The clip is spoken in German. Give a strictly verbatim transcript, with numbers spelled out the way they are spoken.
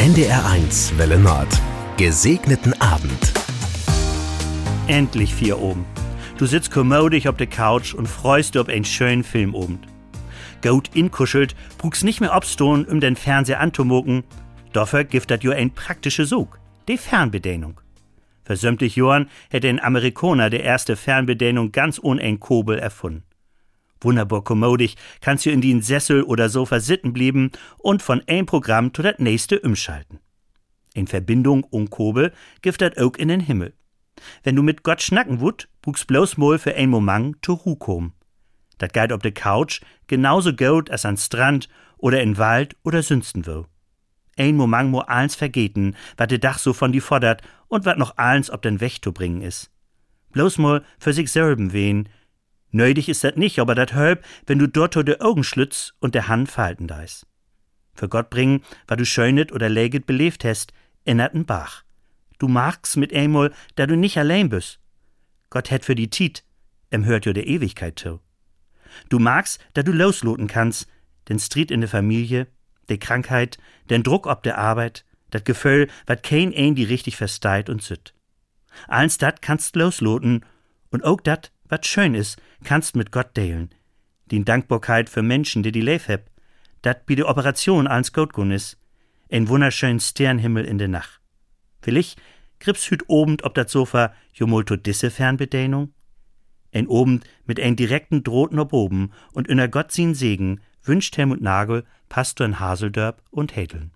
N D R eins Welle Nord. Gesegneten Abend. Endlich vier oben. Du sitzt kommodig auf der Couch und freust dich auf einen schönen Filmabend. Gut inkuschelt, brugst nicht mehr abstohn, um den Fernseher anzumoken. Dafür gibt dat jo ein praktische Sog, die Fernbedienung. Für sämtlich Jahren hätte ein Amerikaner die erste Fernbedienung ganz ohne ein Kobel erfunden. Wunderbar kommodig kannst du in den Sessel oder Sofa sitten blieben und von ein Programm zu das nächste umschalten. In Verbindung um Kobel gibt dat auch in den Himmel. Wenn du mit Gott schnacken wut, buchst bloß mal für ein Moment zur Ruhe kommen. Dat geht auf der Couch genauso gut als an Strand oder in Wald oder sünsten will. Ein Moment mo eins vergeten, wat de Dach so von die fordert und wat noch eins ob den Weg zu bringen is. Bloß mal für sich selben wehen. Nötig ist dat nicht, aber dat hölp, wenn du dort de Augen schlütz und der Hand falten dais. Für Gott bringen, wat du schönet oder läget belebt hast, innerten Bach. Du magst mit einmal, da du nicht allein bist. Gott hätt für die Tiet, em hört jo der Ewigkeit zu. Du magst, da du losloten kannst, den Streit in der Familie, de Krankheit, den Druck ob der Arbeit, dat Gefühl, wat kein ein die richtig versteit und sütt. Alles dat kannst losloten und auch dat, wat schön is, kannst mit Gott deilen. Die Dankbarkeit für Menschen, die die leif heb, dat bi de Operation alles gut gun is, ein wunderschönen Sternhimmel in der Nacht. Vielleicht kriegst hüt obend ob dat Sofa jo mol to disse Fernbedienung? Ein obend mit ein direkten Drohten ob oben und inner Gott sin Segen wünscht Helmut Nagel, Pastor in Haseldörp und Hädeln.